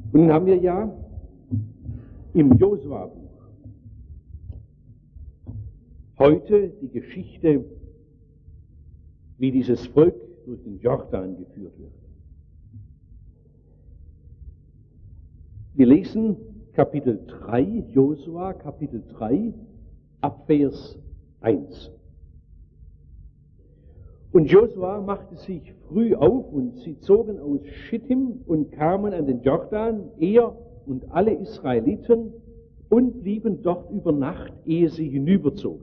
Und nun haben wir ja im Josua-Buch heute die Geschichte, wie dieses Volk durch den Jordan geführt wird. Wir lesen Kapitel 3, Josua, Kapitel 3, ab Vers 1. Und Josua machte sich früh auf, und sie zogen aus Schittim und kamen an den Jordan, er und alle Israeliten, und blieben dort über Nacht, ehe sie hinüberzogen.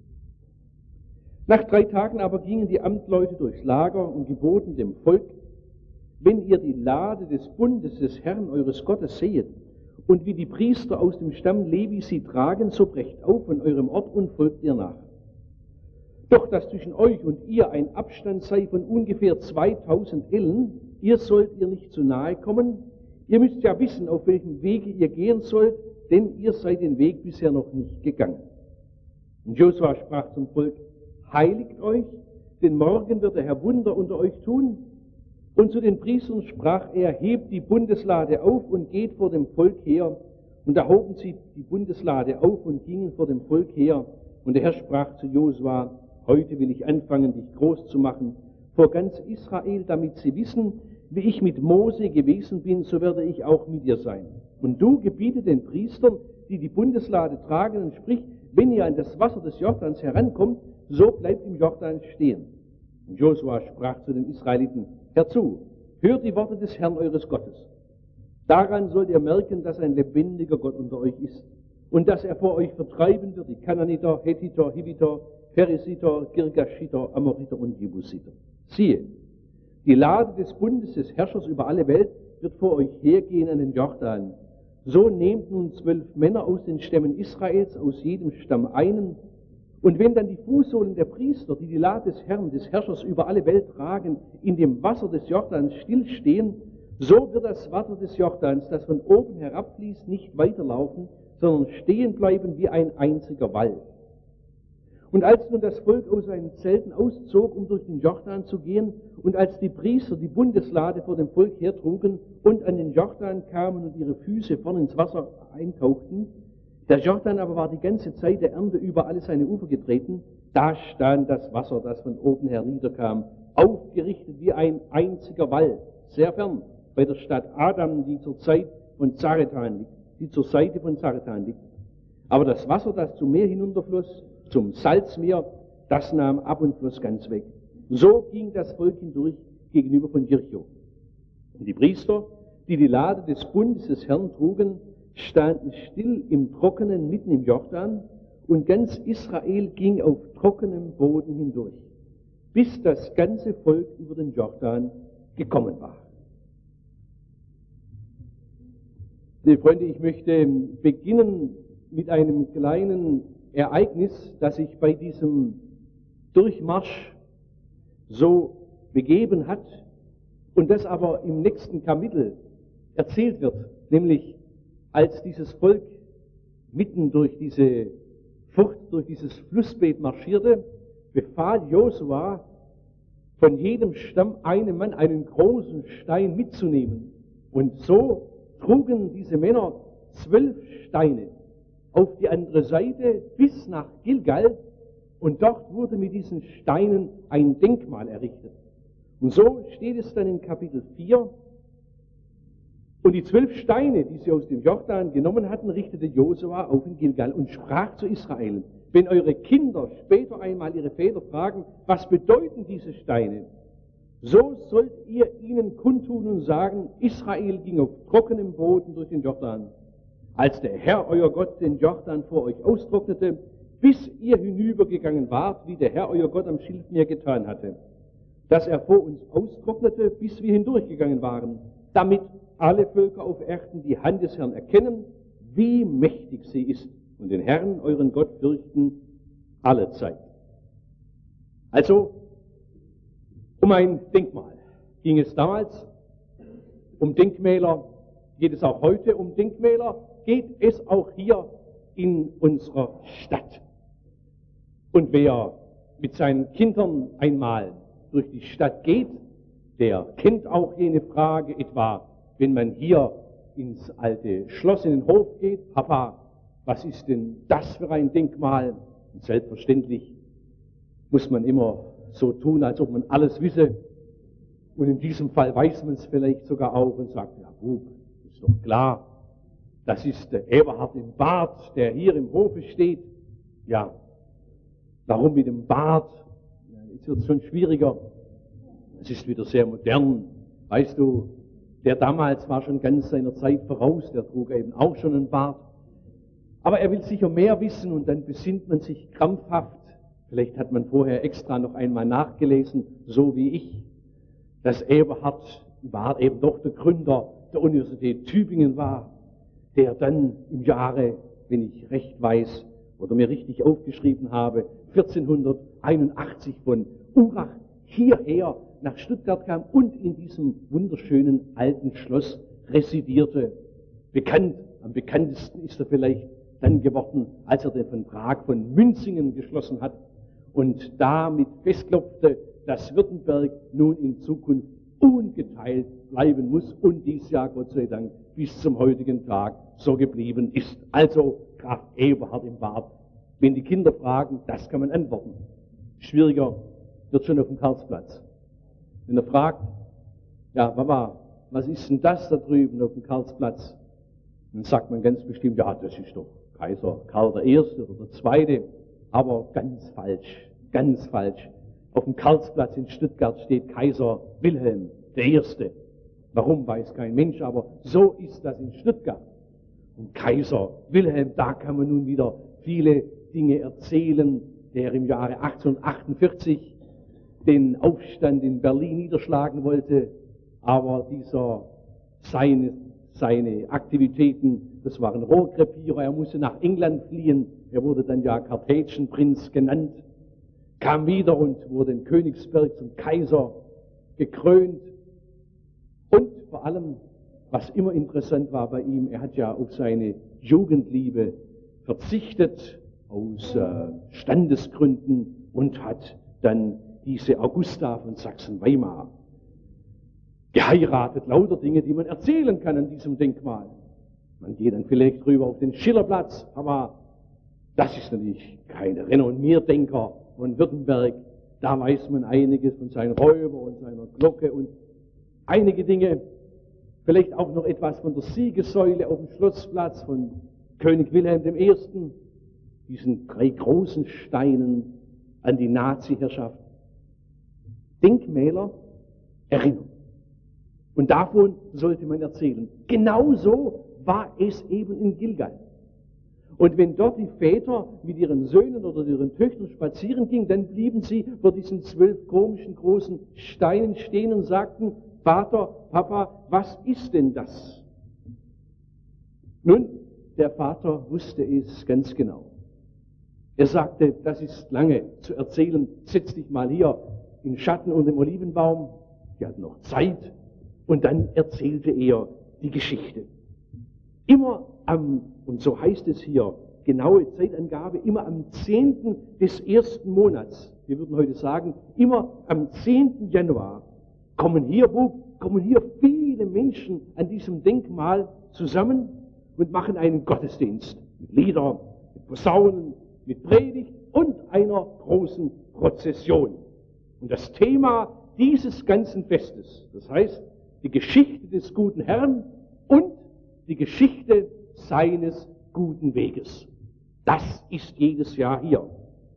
Nach 3 Tagen aber gingen die Amtleute durchs Lager und geboten dem Volk: Wenn ihr die Lade des Bundes des Herrn eures Gottes sehet, und wie die Priester aus dem Stamm Levi sie tragen, so brecht auf von eurem Ort und folgt ihr nach. Doch dass zwischen euch und ihr ein Abstand sei von ungefähr 2000 Ellen, ihr sollt ihr nicht zu nahe kommen. Ihr müsst ja wissen, auf welchem Wege ihr gehen sollt, denn ihr seid den Weg bisher noch nicht gegangen. Und Josua sprach zum Volk: Heiligt euch, denn morgen wird der Herr Wunder unter euch tun. Und zu den Priestern sprach er: Hebt die Bundeslade auf und geht vor dem Volk her. Und da hoben sie die Bundeslade auf und gingen vor dem Volk her. Und der Herr sprach zu Josua: Heute will ich anfangen, dich groß zu machen vor ganz Israel, damit sie wissen, wie ich mit Mose gewesen bin, so werde ich auch mit dir sein. Und du gebiete den Priestern, die die Bundeslade tragen, und sprich: Wenn ihr an das Wasser des Jordans herankommt, so bleibt im Jordan stehen. Und Josua sprach zu den Israeliten: Hört zu, hört die Worte des Herrn eures Gottes. Daran sollt ihr merken, dass ein lebendiger Gott unter euch ist und dass er vor euch vertreiben wird die Kananiter, Hethiter, Hiviter, Perisiter, Girgashiter, Amoriter und Jebusiter. Siehe, die Lade des Bundes des Herrschers über alle Welt wird vor euch hergehen an den Jordan. So nehmt nun 12 Männer aus den Stämmen Israels, aus jedem Stamm einen. Und wenn dann die Fußsohlen der Priester, die die Lade des Herrn, des Herrschers über alle Welt tragen, in dem Wasser des Jordans stillstehen, so wird das Wasser des Jordans, das von oben herabfließt, nicht weiterlaufen, sondern stehen bleiben wie ein einziger Wall. Und als nun das Volk aus seinen Zelten auszog, um durch den Jordan zu gehen, und als die Priester die Bundeslade vor dem Volk hertrugen und an den Jordan kamen und ihre Füße vorn ins Wasser eintauchten, der Jordan aber war die ganze Zeit der Ernte über alle seine Ufer getreten, da stand das Wasser, das von oben herniederkam, aufgerichtet wie ein einziger Wall, sehr fern, bei der Stadt Adam, die zur Seite von Zaretan liegt. Aber das Wasser, das zum Meer hinunterfloss, zum Salzmeer, das nahm ab und floss ganz weg. So ging das Volk hindurch gegenüber von Jericho. Und die Priester, die die Lade des Bundes des Herrn trugen, standen still im Trockenen mitten im Jordan, und ganz Israel ging auf trockenem Boden hindurch, bis das ganze Volk über den Jordan gekommen war. Liebe Freunde, ich möchte beginnen mit einem kleinen Ereignis, das sich bei diesem Durchmarsch so begeben hat und das aber im nächsten Kapitel erzählt wird, nämlich als dieses Volk mitten durch diese Furcht, durch dieses Flussbett marschierte, befahl Josua, von jedem Stamm einem Mann einen großen Stein mitzunehmen. Und so trugen diese Männer 12 Steine auf die andere Seite bis nach Gilgal, und dort wurde mit diesen Steinen ein Denkmal errichtet. Und so steht es dann in Kapitel 4. Und die 12 Steine, die sie aus dem Jordan genommen hatten, richtete Josua auf in Gilgal und sprach zu Israel: Wenn eure Kinder später einmal ihre Väter fragen, was bedeuten diese Steine, so sollt ihr ihnen kundtun und sagen: Israel ging auf trockenem Boden durch den Jordan, als der Herr, euer Gott, den Jordan vor euch austrocknete, bis ihr hinübergegangen wart, wie der Herr, euer Gott, am Schilfmeer getan hatte, dass er vor uns austrocknete, bis wir hindurchgegangen waren, damit alle Völker auf Erden die Hand des Herrn erkennen, wie mächtig sie ist, und den Herrn, euren Gott, fürchten alle Zeit. Also, um ein Denkmal ging es damals, um Denkmäler geht es auch heute, um Denkmäler geht es auch hier in unserer Stadt. Und wer mit seinen Kindern einmal durch die Stadt geht, der kennt auch jene Frage, etwa wenn man hier ins alte Schloss, in den Hof geht. Papa, was ist denn das für ein Denkmal? Und selbstverständlich muss man immer so tun, als ob man alles wisse. Und in diesem Fall weiß man es vielleicht sogar auch und sagt, ja Bub, ist doch klar, das ist der Eberhard im Bart, der hier im Hofe steht. Ja, warum mit dem Bart? Ja, jetzt wird es schon schwieriger. Es ist wieder sehr modern. Weißt du, der damals war schon ganz seiner Zeit voraus, der trug eben auch schon einen Bart. Aber er will sicher mehr wissen und dann besinnt man sich krampfhaft. Vielleicht hat man vorher extra noch einmal nachgelesen, so wie ich, dass Eberhard Bart eben doch der Gründer der Universität Tübingen war, der dann im Jahre, wenn ich recht weiß oder mir richtig aufgeschrieben habe, 1481 von Urach hierher nach Stuttgart kam und in diesem wunderschönen alten Schloss residierte. Bekannt, am bekanntesten ist er vielleicht dann geworden, als er den Vertrag von Münzingen geschlossen hat und damit festklopfte, dass Württemberg nun in Zukunft ungeteilt bleiben muss und dies Jahr, Gott sei Dank, bis zum heutigen Tag so geblieben ist. Also Graf Eberhard im Bart. Wenn die Kinder fragen, das kann man antworten. Schwieriger wird schon auf dem Karlsplatz. Wenn er fragt, ja Mama, was ist denn das da drüben auf dem Karlsplatz? Dann sagt man ganz bestimmt, ja, das ist doch Kaiser Karl I. oder der II. Aber ganz falsch, ganz falsch. Auf dem Karlsplatz in Stuttgart steht Kaiser Wilhelm I. Warum, weiß kein Mensch, aber so ist das in Stuttgart. Und Kaiser Wilhelm, da kann man nun wieder viele Dinge erzählen, der im Jahre 1848 den Aufstand in Berlin niederschlagen wollte, aber seine Aktivitäten, das waren Rohrkrepierer, er musste nach England fliehen, er wurde dann ja Kartätschenprinz genannt, kam wieder und wurde in Königsberg zum Kaiser gekrönt. Und vor allem, was immer interessant war bei ihm, er hat ja auf seine Jugendliebe verzichtet, aus Standesgründen, und hat dann diese Augusta von Sachsen-Weimar geheiratet. Lauter Dinge, die man erzählen kann an diesem Denkmal. Man geht dann vielleicht rüber auf den Schillerplatz, aber das ist natürlich kein Renommierdenker von Württemberg. Da weiß man einiges von seinen Räuber und seiner Glocke und einige Dinge, vielleicht auch noch etwas von der Siegessäule auf dem Schlossplatz von König Wilhelm I., diesen 3 großen Steinen an die Nazi-Herrschaft. Denkmäler, Erinnerung. Und davon sollte man erzählen. Genauso war es eben in Gilgal. Und wenn dort die Väter mit ihren Söhnen oder ihren Töchtern spazieren gingen, dann blieben sie vor diesen 12 komischen großen Steinen stehen und sagten, Vater, Papa, was ist denn das? Nun, der Vater wusste es ganz genau. Er sagte, das ist lange zu erzählen, setz dich mal hier in Schatten unter dem Olivenbaum. Die hatten noch Zeit. Und dann erzählte er die Geschichte. Immer und so heißt es hier, genaue Zeitangabe, immer am 10. des ersten Monats, wir würden heute sagen, immer am 10. Januar, kommen hier viele Menschen an diesem Denkmal zusammen und machen einen Gottesdienst mit Liedern, mit Posaunen, mit Predigt und einer großen Prozession. Und das Thema dieses ganzen Festes, das heißt, die Geschichte des guten Herrn und die Geschichte seines guten Weges. Das ist jedes Jahr hier.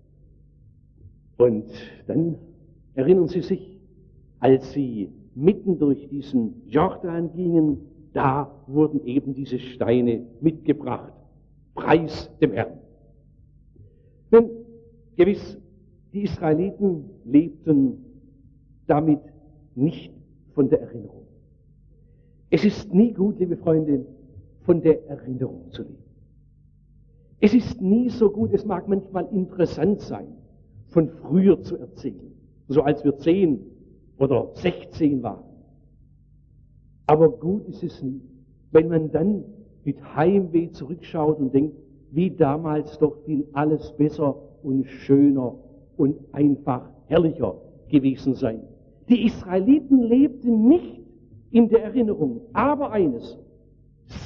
Und dann erinnern Sie sich, als Sie mitten durch diesen Jordan gingen, da wurden eben diese Steine mitgebracht. Preis dem Herrn. Nun, gewiss, die Israeliten lebten damit nicht von der Erinnerung. Es ist nie gut, liebe Freunde, von der Erinnerung zu leben. Es ist nie so gut, es mag manchmal interessant sein, von früher zu erzählen, so als wir 10 oder 16 waren. Aber gut ist es nie, wenn man dann mit Heimweh zurückschaut und denkt, wie damals doch viel alles besser und schöner und einfach herrlicher gewesen sei. Die Israeliten lebten nicht in der Erinnerung, aber eines,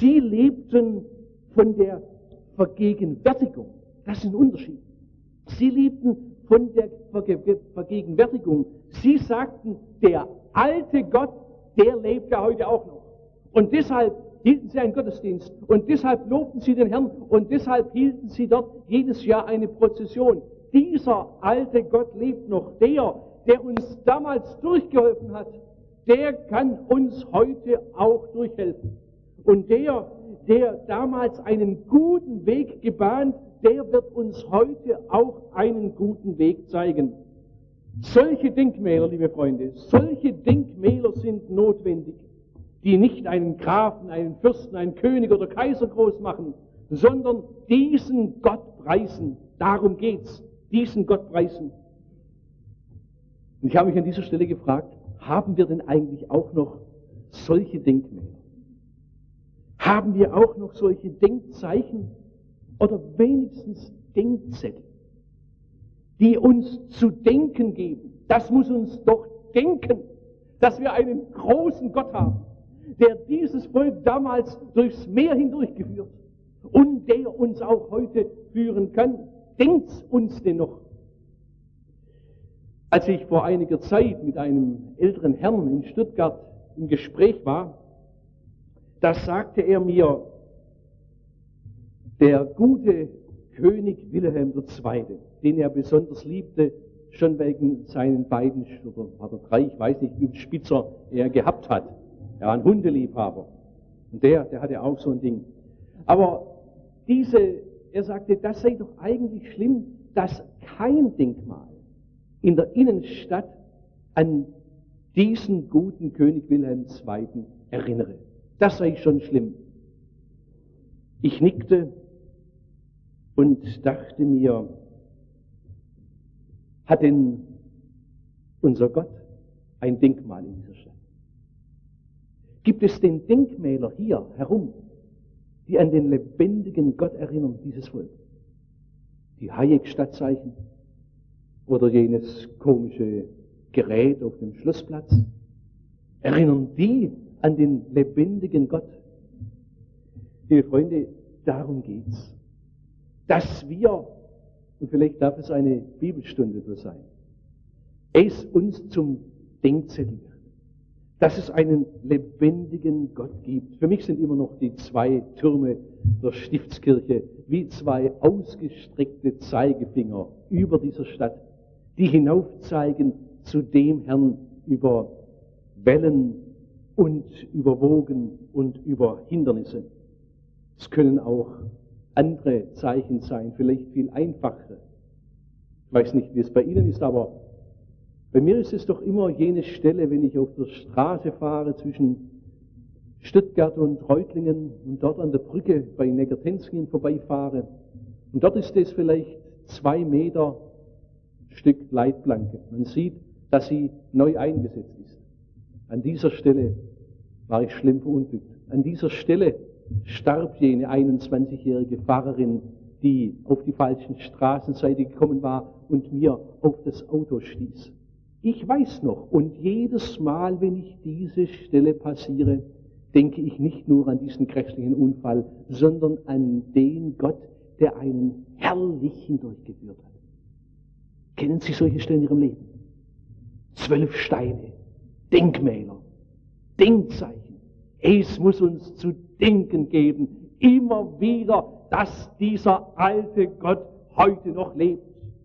Sie lebten von der Vergegenwärtigung. Das ist ein Unterschied. Sie lebten von der Vergegenwärtigung. Sie sagten, der alte Gott, der lebt ja heute auch noch. Und deshalb hielten sie einen Gottesdienst. Und deshalb lobten sie den Herrn. Und deshalb hielten sie dort jedes Jahr eine Prozession. Dieser alte Gott lebt noch. Der uns damals durchgeholfen hat, der kann uns heute auch durchhelfen. Und der damals einen guten Weg gebahnt, der wird uns heute auch einen guten Weg zeigen. Solche Denkmäler, liebe Freunde, solche Denkmäler sind notwendig, die nicht einen Grafen, einen Fürsten, einen König oder Kaiser groß machen, sondern diesen Gott preisen. Darum geht's, diesen Gott preisen. Und ich habe mich an dieser Stelle gefragt, haben wir denn eigentlich auch noch solche Denkmäler? Haben wir auch noch solche Denkzeichen oder wenigstens Denkzettel, die uns zu denken geben? Das muss uns doch denken, dass wir einen großen Gott haben, der dieses Volk damals durchs Meer hindurchgeführt und der uns auch heute führen kann. Denkt's uns denn noch? Als ich vor einiger Zeit mit einem älteren Herrn in Stuttgart im Gespräch war, da sagte er mir, der gute König Wilhelm II., den er besonders liebte, schon wegen seinen beiden, oder war er 3, ich weiß nicht, wie viel Spitzer er gehabt hat. Er war ein Hundeliebhaber. Und der hatte auch so ein Ding. Aber er sagte, das sei doch eigentlich schlimm, dass kein Denkmal in der Innenstadt an diesen guten König Wilhelm II. Erinnere. Das sei schon schlimm. Ich nickte und dachte mir, hat denn unser Gott ein Denkmal in dieser Stadt? Gibt es denn Denkmäler hier herum, die an den lebendigen Gott erinnern, dieses Volk? Die Hayek-Stadtzeichen oder jenes komische Gerät auf dem Schlossplatz? Erinnern die an den lebendigen Gott? Liebe Freunde, darum geht's. Dass wir, und vielleicht darf es eine Bibelstunde so sein, es uns zum Denkzettel wird, dass es einen lebendigen Gott gibt. Für mich sind immer noch die 2 Türme der Stiftskirche wie 2 ausgestreckte Zeigefinger über dieser Stadt, die hinaufzeigen zu dem Herrn über Wellen und über Wogen und über Hindernisse. Es können auch andere Zeichen sein, vielleicht viel einfachere. Ich weiß nicht, wie es bei Ihnen ist, aber bei mir ist es doch immer jene Stelle, wenn ich auf der Straße fahre zwischen Stuttgart und Reutlingen und dort an der Brücke bei Neckartenzingen vorbeifahre. Und dort ist es vielleicht 2 Meter Stück Leitplanke. Man sieht, dass sie neu eingesetzt ist. An dieser Stelle war ich schlimm verunglückt. An dieser Stelle starb jene 21-jährige Fahrerin, die auf die falschen Straßenseite gekommen war und mir auf das Auto stieß. Ich weiß noch, und jedes Mal, wenn ich diese Stelle passiere, denke ich nicht nur an diesen grässlichen Unfall, sondern an den Gott, der einen herrlich hindurchgeführt hat. Kennen Sie solche Stellen in Ihrem Leben? 12 Steine, Denkmäler, Denkzeichen. Es muss uns zu denken geben, immer wieder, dass dieser alte Gott heute noch lebt.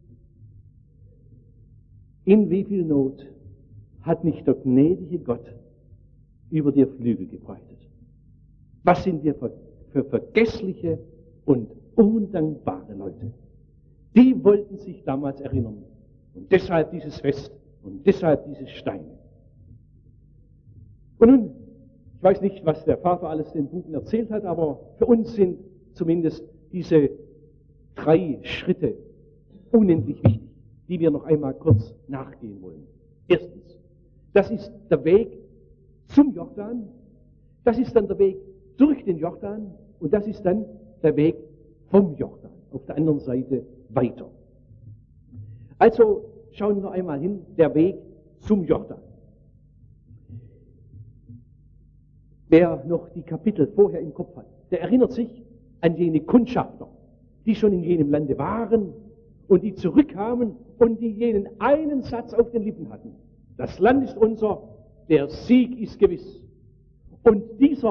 In wie viel Not hat nicht der gnädige Gott über dir Flügel gebreitet? Was sind wir für vergessliche und undankbare Leute? Die wollten sich damals erinnern. Und deshalb dieses Fest und deshalb diese Steine. Und nun, ich weiß nicht, was der Vater alles den Buben erzählt hat, aber für uns sind zumindest diese 3 Schritte unendlich wichtig, die wir noch einmal kurz nachgehen wollen. Erstens, das ist der Weg zum Jordan, das ist dann der Weg durch den Jordan und das ist dann der Weg vom Jordan, auf der anderen Seite weiter. Also schauen wir einmal hin, der Weg zum Jordan. Wer noch die Kapitel vorher im Kopf hat, der erinnert sich an jene Kundschafter, die schon in jenem Lande waren und die zurückkamen und die jenen einen Satz auf den Lippen hatten. Das Land ist unser, der Sieg ist gewiss. Und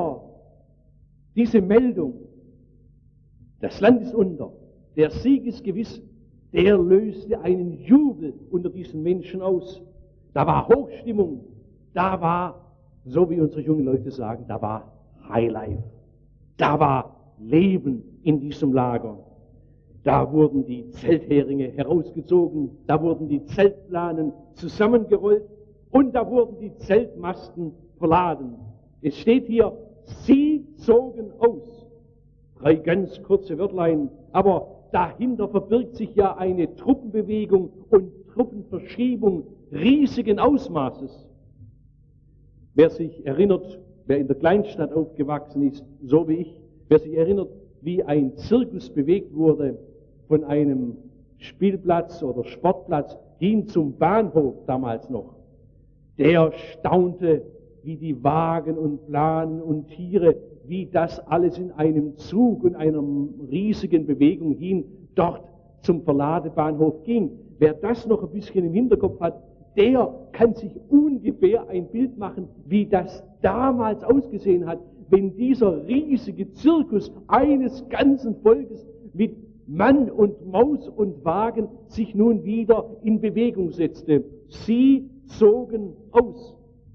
diese Meldung, das Land ist unser, der Sieg ist gewiss, der löste einen Jubel unter diesen Menschen aus. Da war Hochstimmung, da war, so wie unsere jungen Leute sagen, da war Highlife, da war Leben in diesem Lager. Da wurden die Zeltheringe herausgezogen, da wurden die Zeltplanen zusammengerollt und da wurden die Zeltmasten verladen. Es steht hier, sie zogen aus. 3 ganz kurze Wörtlein, aber dahinter verbirgt sich ja eine Truppenbewegung und Truppenverschiebung riesigen Ausmaßes. Wer sich erinnert, wer in der Kleinstadt aufgewachsen ist, so wie ich, wer sich erinnert, wie ein Zirkus bewegt wurde von einem Spielplatz oder Sportplatz hin zum Bahnhof damals noch, der staunte, wie die Wagen und Planen und Tiere, wie das alles in einem Zug und einer riesigen Bewegung hin dort zum Verladebahnhof ging. Wer das noch ein bisschen im Hinterkopf hat, der kann sich ungefähr ein Bild machen, wie das damals ausgesehen hat, wenn dieser riesige Zirkus eines ganzen Volkes mit Mann und Maus und Wagen sich nun wieder in Bewegung setzte. Sie zogen aus.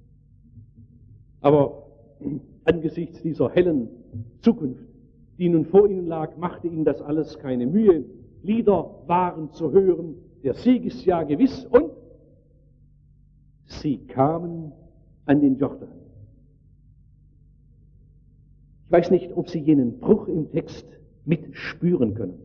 Aber angesichts dieser hellen Zukunft, die nun vor ihnen lag, machte ihnen das alles keine Mühe. Lieder waren zu hören, der Sieg ist ja gewiss, und sie kamen an den Jordan. Ich weiß nicht, ob Sie jenen Bruch im Text mitspüren können.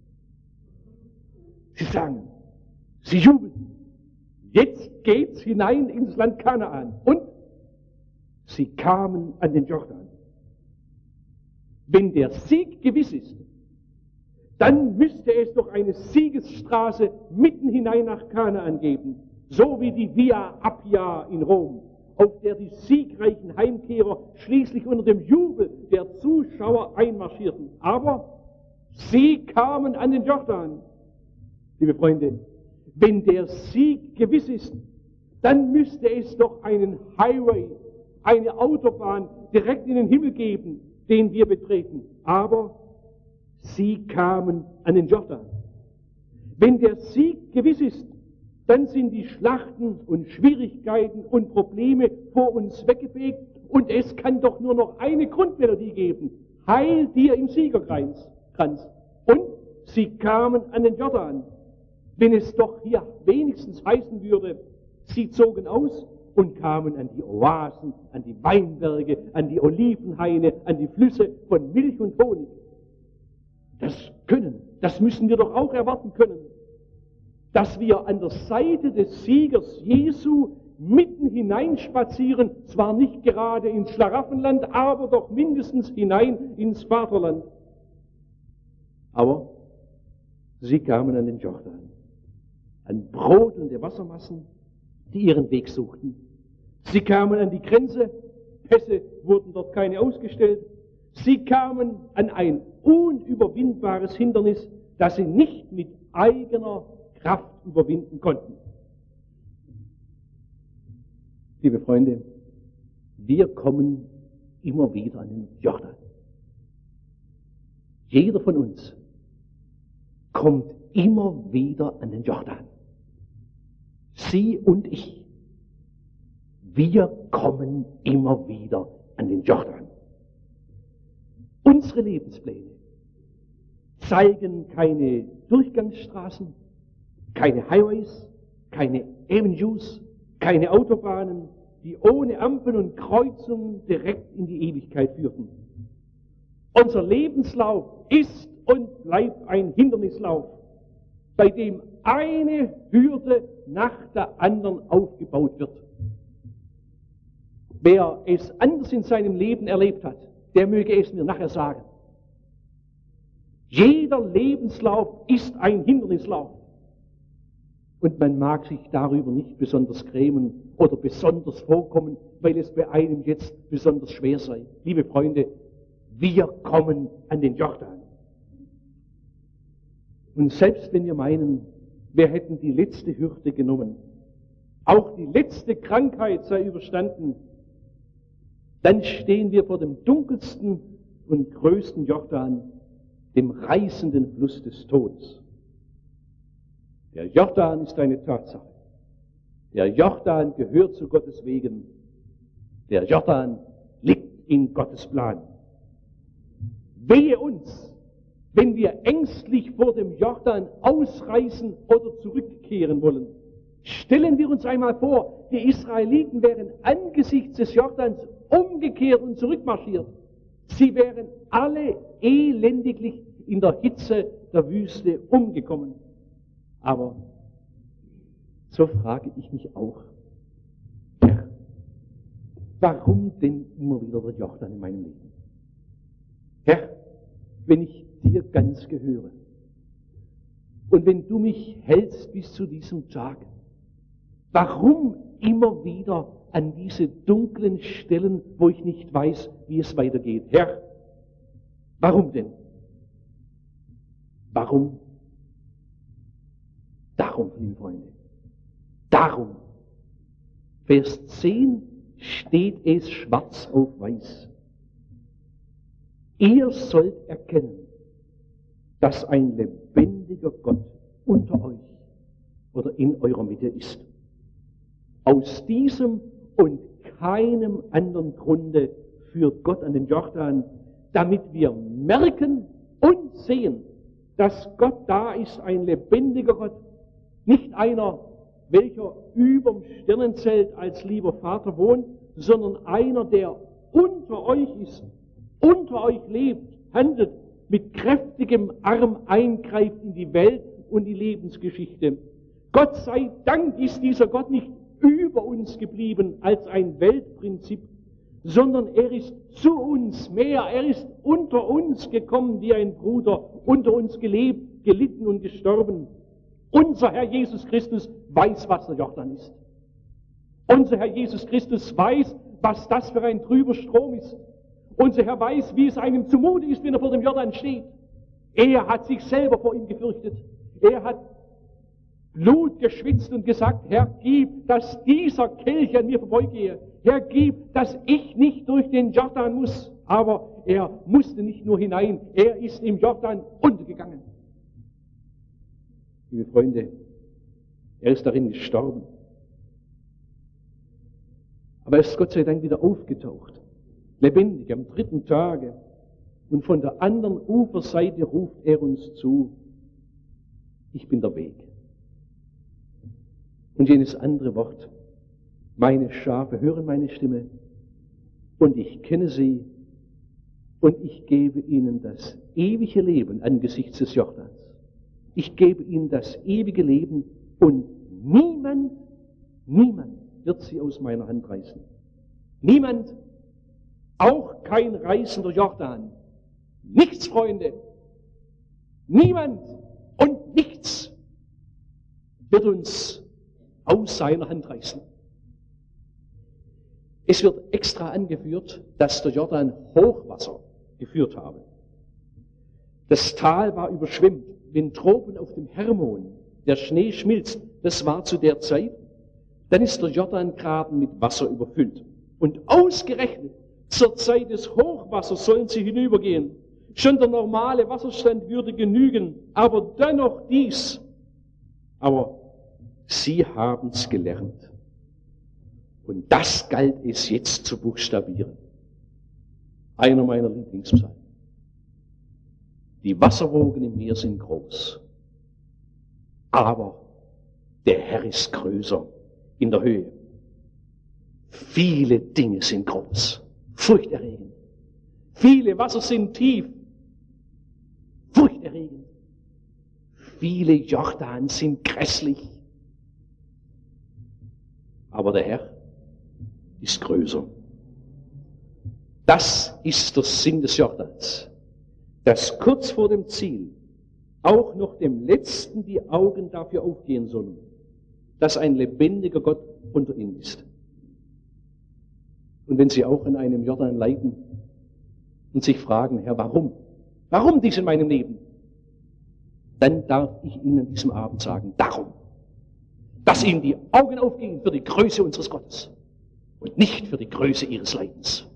Sie sagen, sie jubeln, jetzt geht's hinein ins Land Kanaan, und sie kamen an den Jordan. Wenn der Sieg gewiss ist, dann müsste es doch eine Siegesstraße mitten hinein nach Kanaan geben, so wie die Via Appia in Rom, auf der die siegreichen Heimkehrer schließlich unter dem Jubel der Zuschauer einmarschierten. Aber sie kamen an den Jordan. Liebe Freunde, wenn der Sieg gewiss ist, dann müsste es doch einen Highway, eine Autobahn direkt in den Himmel geben, den wir betreten. Aber sie kamen an den Jordan. Wenn der Sieg gewiss ist, dann sind die Schlachten und Schwierigkeiten und Probleme vor uns weggefegt und es kann doch nur noch eine Grundmelodie geben. Heil dir im Siegerkranz. Und sie kamen an den Jordan. Wenn es doch hier wenigstens heißen würde, sie zogen aus und kamen an die Oasen, an die Weinberge, an die Olivenhaine, an die Flüsse von Milch und Honig. Das müssen wir doch auch erwarten können, dass wir an der Seite des Siegers Jesu mitten hineinspazieren, zwar nicht gerade ins Schlaraffenland, aber doch mindestens hinein ins Vaterland. Aber sie kamen an den Jordan, an brodelnde Wassermassen, die ihren Weg suchten. Sie kamen an die Grenze, Pässe wurden dort keine ausgestellt. Sie kamen an ein unüberwindbares Hindernis, das sie nicht mit eigener Kraft überwinden konnten. Liebe Freunde, wir kommen immer wieder an den Jordan. Jeder von uns kommt immer wieder an den Jordan. Sie und ich, wir kommen immer wieder an den Jordan. Unsere Lebenspläne zeigen keine Durchgangsstraßen, keine Highways, keine Avenues, keine Autobahnen, die ohne Ampeln und Kreuzungen direkt in die Ewigkeit führten. Unser Lebenslauf ist und bleibt ein Hindernislauf, bei dem eine Hürde nach der anderen aufgebaut wird. Wer es anders in seinem Leben erlebt hat, der möge es mir nachher sagen. Jeder Lebenslauf ist ein Hindernislauf. Und man mag sich darüber nicht besonders grämen oder besonders vorkommen, weil es bei einem jetzt besonders schwer sei. Liebe Freunde, wir kommen an den Jordan. Und selbst wenn wir meinen, wir hätten die letzte Hürde genommen, auch die letzte Krankheit sei überstanden, dann stehen wir vor dem dunkelsten und größten Jordan, dem reißenden Fluss des Todes. Der Jordan ist eine Tatsache. Der Jordan gehört zu Gottes Wegen. Der Jordan liegt in Gottes Plan. Wehe uns, wenn wir ängstlich vor dem Jordan ausreißen oder zurückkehren wollen. Stellen wir uns einmal vor, die Israeliten wären angesichts des Jordans umgekehrt und zurückmarschiert. Sie wären alle elendiglich in der Hitze der Wüste umgekommen. Aber so frage ich mich auch, Herr, warum denn immer wieder der Jordan in meinem Leben? Herr, wenn ich dir ganz gehöre und wenn du mich hältst bis zu diesem Tag, warum immer wieder an diese dunklen Stellen, wo ich nicht weiß, wie es weitergeht? Herr, warum denn? Warum? Darum, liebe Freunde, darum. Vers 10 steht es schwarz auf weiß. Ihr sollt erkennen, dass ein lebendiger Gott unter euch oder in eurer Mitte ist. Aus diesem und keinem anderen Grunde führt Gott an den Jordan, damit wir merken und sehen, dass Gott da ist, ein lebendiger Gott, nicht einer, welcher überm Sternenzelt als lieber Vater wohnt, sondern einer, der unter euch ist, unter euch lebt, handelt, mit kräftigem Arm eingreift in die Welt und die Lebensgeschichte. Gott sei Dank ist dieser Gott nicht über uns geblieben als ein Weltprinzip, sondern er ist zu uns mehr, er ist unter uns gekommen wie ein Bruder, unter uns gelebt, gelitten und gestorben. Unser Herr Jesus Christus weiß, was der Jordan ist. Unser Herr Jesus Christus weiß, was das für ein trüber Strom ist. Unser Herr weiß, wie es einem zumute ist, wenn er vor dem Jordan steht. Er hat sich selber vor ihm gefürchtet. Er hat Blut geschwitzt und gesagt, Herr, gib, dass dieser Kelch an mir vorbeigehe. Herr, gib, dass ich nicht durch den Jordan muss. Aber er musste nicht nur hinein, er ist im Jordan untergegangen. Liebe Freunde, er ist darin gestorben. Aber er ist Gott sei Dank wieder aufgetaucht, lebendig am 3. Tage. Und von der anderen Uferseite ruft er uns zu, ich bin der Weg. Und jenes andere Wort, meine Schafe hören meine Stimme und ich kenne sie und ich gebe ihnen das ewige Leben angesichts des Jordans. Ich gebe ihnen das ewige Leben und niemand wird sie aus meiner Hand reißen. Niemand, auch kein reißender Jordan. Nichts, Freunde. Niemand und nichts wird uns aus seiner Hand reißen. Es wird extra angeführt, dass der Jordan Hochwasser geführt habe. Das Tal war überschwemmt. Wenn droben auf dem Hermon der Schnee schmilzt, das war zu der Zeit, dann ist der Jordangraben mit Wasser überfüllt. Und ausgerechnet zur Zeit des Hochwassers sollen sie hinübergehen. Schon der normale Wasserstand würde genügen, aber dennoch dies. Aber sie haben's gelernt. Und das galt es jetzt zu buchstabieren. Einer meiner Lieblingspsalmen. Die Wasserwogen im Meer sind groß, aber der Herr ist größer in der Höhe. Viele Dinge sind groß, furchterregend. Viele Wasser sind tief, furchterregend. Viele Jordan sind grässlich, aber der Herr ist größer. Das ist der Sinn des Jordans, dass kurz vor dem Ziel auch noch dem Letzten die Augen dafür aufgehen sollen. dass ein lebendiger Gott unter ihnen ist. Und wenn sie auch an einem Jordan leiden und sich fragen, Herr, warum? Warum dies in meinem Leben? Dann darf ich Ihnen an diesem Abend sagen, darum, dass Ihnen die Augen aufgehen für die Größe unseres Gottes und nicht für die Größe Ihres Leidens.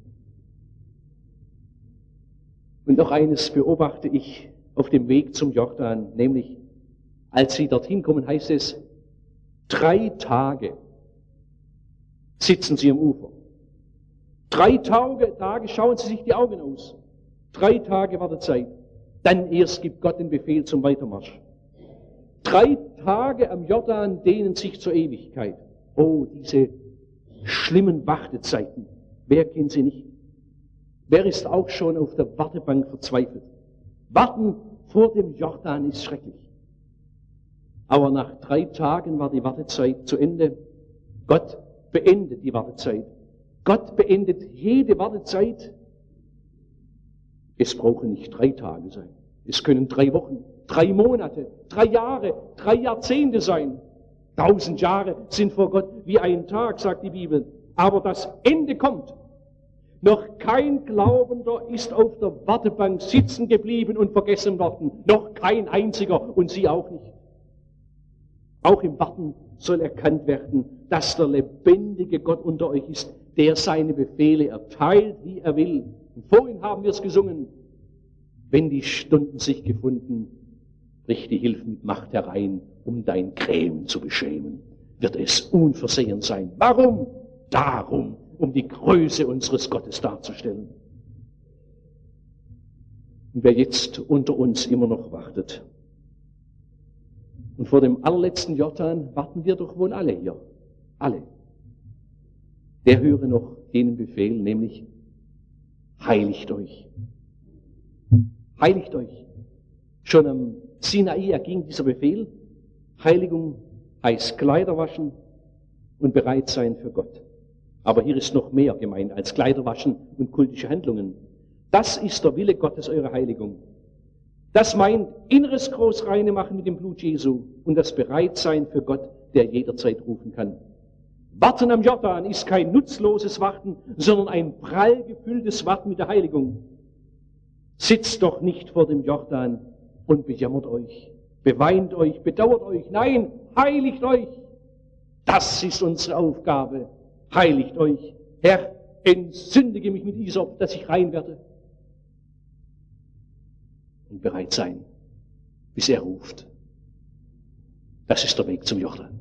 Und noch eines beobachte ich auf dem Weg zum Jordan, nämlich als sie dorthin kommen, heißt es, 3 Tage sitzen sie am Ufer. 3 Tage schauen sie sich die Augen aus. 3 Tage Wartezeit. Dann erst gibt Gott den Befehl zum Weitermarsch. 3 Tage am Jordan dehnen sich zur Ewigkeit. Oh, diese schlimmen Wartezeiten. Wer kennt sie nicht? Wer ist auch schon auf der Wartebank verzweifelt? Warten vor dem Jordan ist schrecklich. Aber nach 3 Tagen war die Wartezeit zu Ende. Gott beendet die Wartezeit. Gott beendet jede Wartezeit. Es brauchen nicht 3 Tage sein. Es können 3 Wochen, 3 Monate, 3 Jahre, 3 Jahrzehnte sein. 1000 Jahre sind vor Gott wie ein Tag, sagt die Bibel. Aber das Ende kommt. Noch kein Glaubender ist auf der Wartebank sitzen geblieben und vergessen worden. Noch kein einziger und Sie auch nicht. Auch im Warten soll erkannt werden, dass der lebendige Gott unter euch ist, der seine Befehle erteilt, wie er will. Und vorhin haben wir es gesungen. Wenn die Stunden sich gefunden, brich die Hilfe mit Macht herein, um dein Grämen zu beschämen, wird es unversehen sein. Warum? Darum, um die Größe unseres Gottes darzustellen. Und wer jetzt unter uns immer noch wartet, und vor dem allerletzten Jordan warten wir doch wohl alle hier. Alle. Der höre noch jenen Befehl, nämlich heiligt euch. Heiligt euch. Schon am Sinai erging dieser Befehl. Heiligung heißt Kleider waschen und bereit sein für Gott. Aber hier ist noch mehr gemeint als Kleider waschen und kultische Handlungen. Das ist der Wille Gottes, eure Heiligung. Das meint inneres Großreine machen mit dem Blut Jesu und das Bereitsein für Gott, der jederzeit rufen kann. Warten am Jordan ist kein nutzloses Warten, sondern ein prall gefülltes Warten mit der Heiligung. Sitzt doch nicht vor dem Jordan und bejammert euch, beweint euch, bedauert euch. Nein, heiligt euch. Das ist unsere Aufgabe. Heiligt euch. Herr, entsündige mich mit Isop, dass ich rein werde. Und bereit sein, bis er ruft. Das ist der Weg zum Jordan.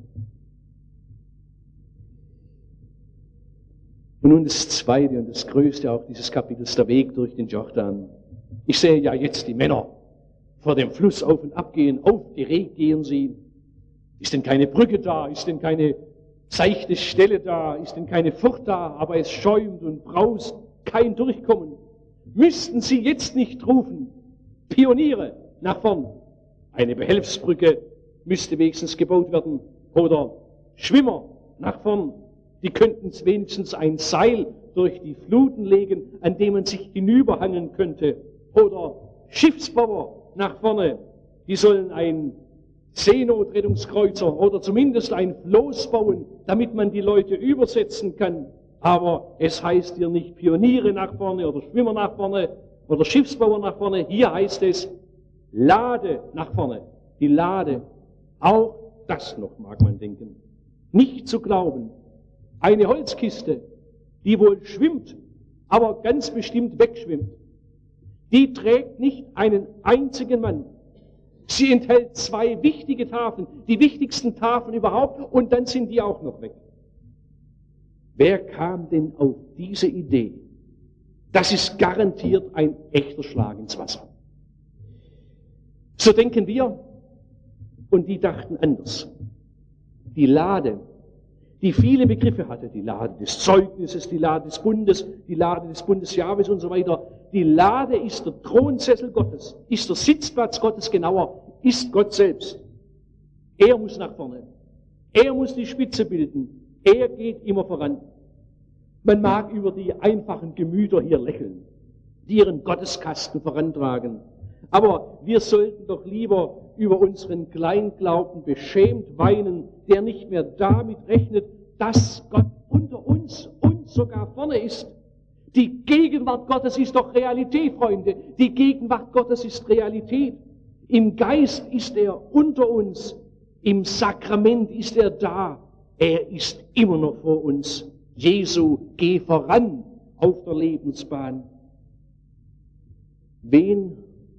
Und nun das Zweite und das Größte auch dieses Kapitels, der Weg durch den Jordan. Ich sehe ja jetzt die Männer vor dem Fluss auf und ab gehen, aufgeregt gehen sie. Ist denn keine Brücke da? Ist denn keine seichte Stelle da? Ist denn keine Furcht da? Aber es schäumt und braust, kein Durchkommen. Müssten sie jetzt nicht rufen, Pioniere nach vorn. Eine Behelfsbrücke müsste wenigstens gebaut werden. Oder Schwimmer nach vorn. Die könnten wenigstens ein Seil durch die Fluten legen, an dem man sich hinüberhangen könnte. Oder Schiffsbauer nach vorne. Die sollen ein Seenotrettungskreuzer oder zumindest ein Floß bauen, damit man die Leute übersetzen kann. Aber es heißt hier nicht Pioniere nach vorne oder Schwimmer nach vorne oder Schiffsbauer nach vorne. Hier heißt es Lade nach vorne. Die Lade. Auch das noch mag man denken. Nicht zu glauben. Eine Holzkiste, die wohl schwimmt, aber ganz bestimmt wegschwimmt. Die trägt nicht einen einzigen Mann. Sie enthält 2 wichtige Tafeln, die wichtigsten Tafeln überhaupt, und dann sind die auch noch weg. Wer kam denn auf diese Idee? Das ist garantiert ein echter Schlag ins Wasser. So denken wir, und die dachten anders. Die Lade, die viele Begriffe hatte, die Lade des Zeugnisses, die Lade des Bundes, die Lade des Bundes Jahwes und so weiter. Die Lade ist der Thronsessel Gottes, ist der Sitzplatz Gottes, genauer, ist Gott selbst. Er muss nach vorne. Er muss die Spitze bilden. Er geht immer voran. Man mag über die einfachen Gemüter hier lächeln, die ihren Gotteskasten vorantragen. Aber wir sollten doch lieber über unseren Kleinglauben beschämt weinen, der nicht mehr damit rechnet, dass Gott unter uns und sogar vorne ist. Die Gegenwart Gottes ist doch Realität, Freunde. Die Gegenwart Gottes ist Realität. Im Geist ist er unter uns. Im Sakrament ist er da. Er ist immer noch vor uns. Jesu, geh voran auf der Lebensbahn. Wen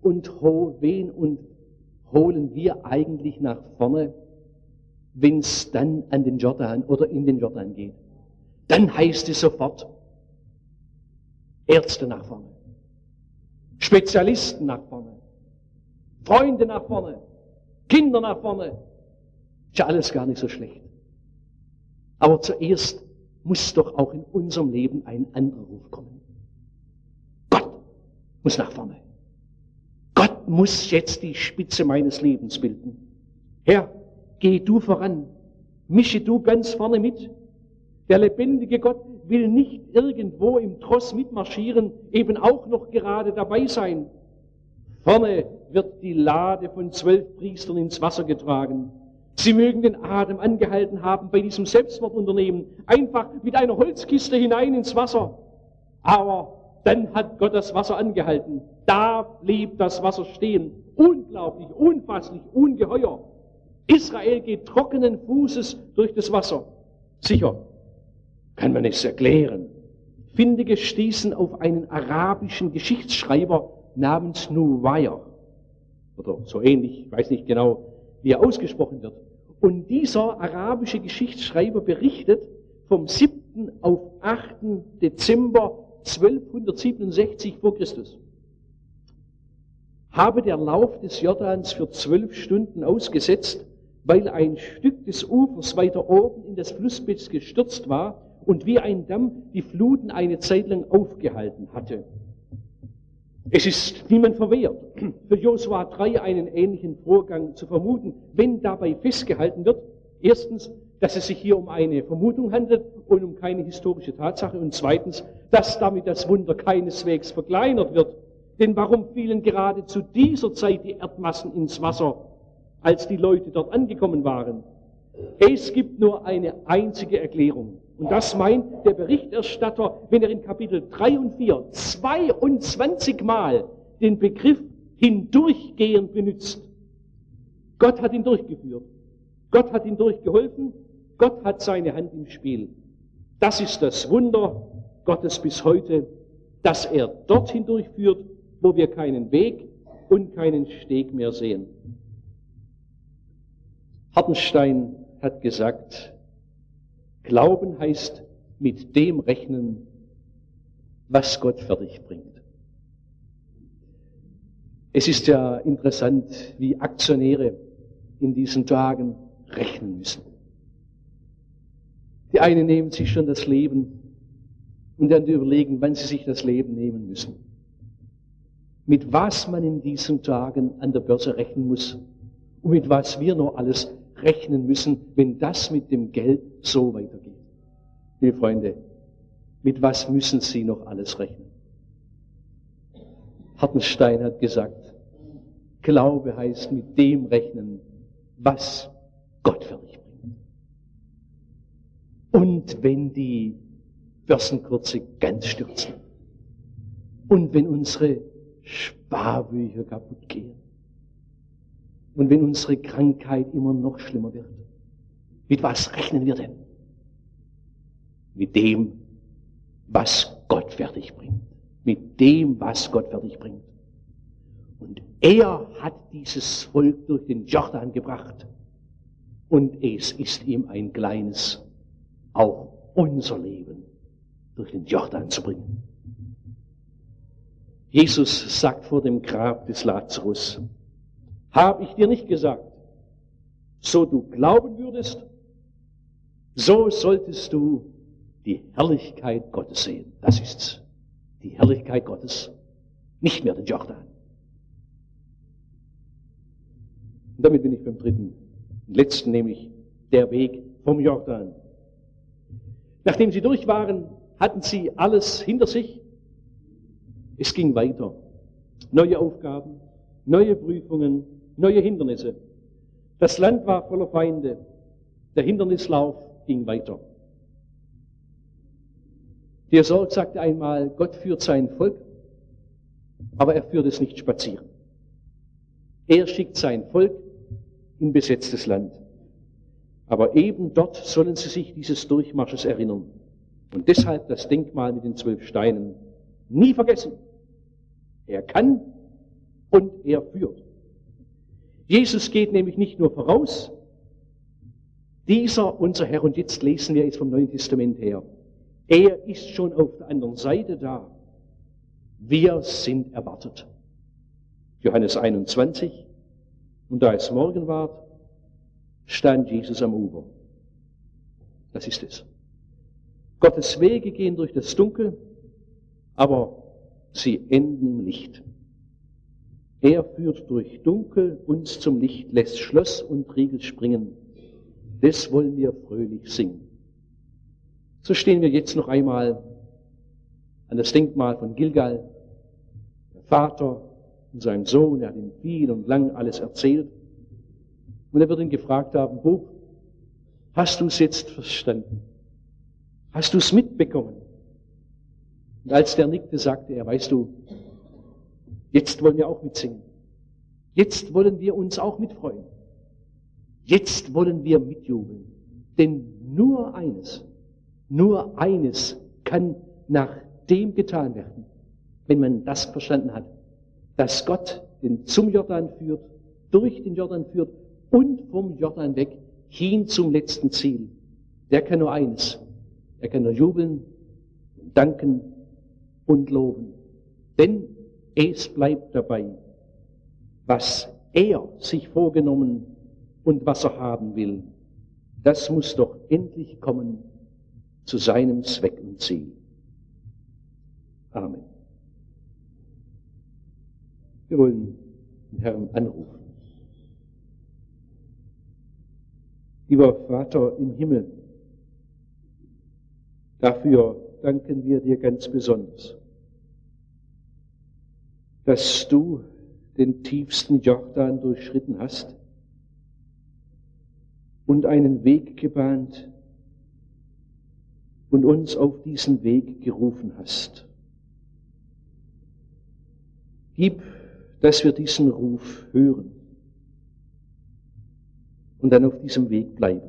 holen wir eigentlich nach vorne, wenn es dann an den Jordan oder in den Jordan geht? Dann heißt es sofort, Ärzte nach vorne, Spezialisten nach vorne, Freunde nach vorne, Kinder nach vorne. Ist ja alles gar nicht so schlecht. Aber zuerst muss doch auch in unserem Leben ein anderer Ruf kommen. Gott muss nach vorne. Gott muss jetzt die Spitze meines Lebens bilden. Herr, geh du voran, mische du ganz vorne mit. Der lebendige Gott will nicht irgendwo im Tross mitmarschieren, eben auch noch gerade dabei sein. Vorne wird die Lade von 12 Priestern ins Wasser getragen. Sie mögen den Atem angehalten haben bei diesem Selbstmordunternehmen, einfach mit einer Holzkiste hinein ins Wasser. Aber dann hat Gott das Wasser angehalten. Da blieb das Wasser stehen. Unglaublich, unfasslich, ungeheuer. Israel geht trockenen Fußes durch das Wasser. Sicher, kann man es erklären. Findige stießen auf einen arabischen Geschichtsschreiber namens Nuwayr. Oder so ähnlich, ich weiß nicht genau, wie er ausgesprochen wird. Und dieser arabische Geschichtsschreiber berichtet vom 7. auf 8. Dezember 1267 vor Christus. Habe der Lauf des Jordans für 12 Stunden ausgesetzt, weil ein Stück des Ufers weiter oben in das Flussbett gestürzt war und wie ein Damm die Fluten eine Zeit lang aufgehalten hatte. Es ist niemand verwehrt, für Josua 3 einen ähnlichen Vorgang zu vermuten, wenn dabei festgehalten wird, erstens, dass es sich hier um eine Vermutung handelt und um keine historische Tatsache, und zweitens, dass damit das Wunder keineswegs verkleinert wird. Denn warum fielen gerade zu dieser Zeit die Erdmassen ins Wasser, als die Leute dort angekommen waren? Es gibt nur eine einzige Erklärung. Und das meint der Berichterstatter, wenn er in Kapitel 3 und 4 22 Mal den Begriff hindurchgehend benutzt. Gott hat ihn durchgeführt. Gott hat ihm durchgeholfen. Gott hat seine Hand im Spiel. Das ist das Wunder Gottes bis heute, dass er dorthin durchführt, wo wir keinen Weg und keinen Steg mehr sehen. Hartenstein hat gesagt, Glauben heißt mit dem rechnen, was Gott fertig bringt. Es ist ja interessant, wie Aktionäre in diesen Tagen rechnen müssen. Die einen nehmen sich schon das Leben und dann überlegen, wann sie sich das Leben nehmen müssen. Mit was man in diesen Tagen an der Börse rechnen muss und mit was wir noch alles rechnen müssen, wenn das mit dem Geld so weitergeht. Liebe Freunde, mit was müssen Sie noch alles rechnen? Hartenstein hat gesagt, Glaube heißt mit dem rechnen, was Gott fertig bringt. Und wenn die Börsenkurse ganz stürzen und wenn unsere Sparbücher kaputt gehen und wenn unsere Krankheit immer noch schlimmer wird, mit was rechnen wir denn? Mit dem, was Gott fertig bringt. Mit dem, was Gott fertig bringt. Und er hat dieses Volk durch den Jordan gebracht. Und es ist ihm ein kleines, auch unser Leben durch den Jordan zu bringen. Jesus sagt vor dem Grab des Lazarus, habe ich dir nicht gesagt, so du glauben würdest, so solltest du die Herrlichkeit Gottes sehen. Das ist's. Die Herrlichkeit Gottes. Nicht mehr den Jordan. Und damit bin ich beim dritten, letzten, nämlich der Weg vom Jordan. Nachdem sie durch waren, hatten sie alles hinter sich. Es ging weiter. Neue Aufgaben, neue Prüfungen, neue Hindernisse. Das Land war voller Feinde. Der Hindernislauf ging weiter. Der Sorg sagte einmal, Gott führt sein Volk, aber er führt es nicht spazieren. Er schickt sein Volk in besetztes Land. Aber eben dort sollen sie sich dieses Durchmarsches erinnern. Und deshalb das Denkmal mit den 12 Steinen nie vergessen. Er kann und er führt. Jesus geht nämlich nicht nur voraus, dieser unser Herr, und jetzt lesen wir es vom Neuen Testament her, er ist schon auf der anderen Seite da. Wir sind erwartet. Johannes 21, und da es Morgen ward, stand Jesus am Ufer. Das ist es. Gottes Wege gehen durch das Dunkel, aber sie enden im Licht. Er führt durch Dunkel uns zum Licht, lässt Schloss und Riegel springen. Das wollen wir fröhlich singen. So stehen wir jetzt noch einmal an das Denkmal von Gilgal. Der Vater und sein Sohn, er hat ihm viel und lang alles erzählt. Und er wird ihn gefragt haben, Bub, hast du es jetzt verstanden? Hast du es mitbekommen? Und als der nickte, sagte er, weißt du, jetzt wollen wir auch mitsingen. Jetzt wollen wir uns auch mitfreuen. Jetzt wollen wir mitjubeln. Denn nur eines kann nach dem getan werden, wenn man das verstanden hat, dass Gott den zum Jordan führt, durch den Jordan führt und vom Jordan weg hin zum letzten Ziel. Der kann nur eines. Er kann nur jubeln, danken und loben. Denn es bleibt dabei, was er sich vorgenommen und was er haben will. Das muss doch endlich kommen zu seinem Zweck und Ziel. Amen. Wir wollen den Herrn anrufen. Lieber Vater im Himmel, dafür danken wir dir ganz besonders, dass du den tiefsten Jordan durchschritten hast und einen Weg gebahnt und uns auf diesen Weg gerufen hast. Gib, dass wir diesen Ruf hören und dann auf diesem Weg bleiben.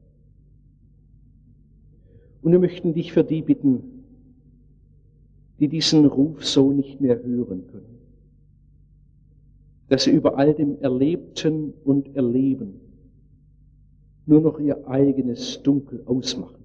Und wir möchten dich für die bitten, die diesen Ruf so nicht mehr hören können, dass sie über all dem Erlebten und Erleben nur noch ihr eigenes Dunkel ausmachen.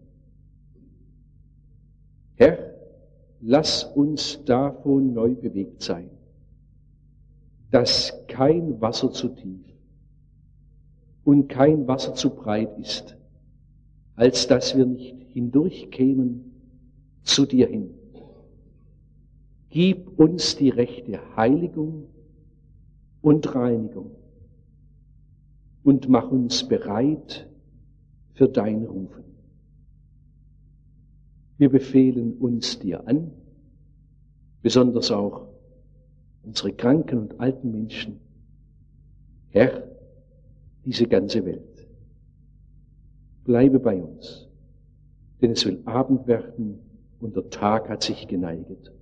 Herr, lass uns davon neu bewegt sein, dass kein Wasser zu tief und kein Wasser zu breit ist, als dass wir nicht hindurchkämen zu dir hin. Gib uns die rechte Heiligung und Reinigung und mach uns bereit für dein Rufen. Wir befehlen uns dir an, besonders auch unsere kranken und alten Menschen. Herr, diese ganze Welt. Bleibe bei uns, denn es will Abend werden und der Tag hat sich geneiget.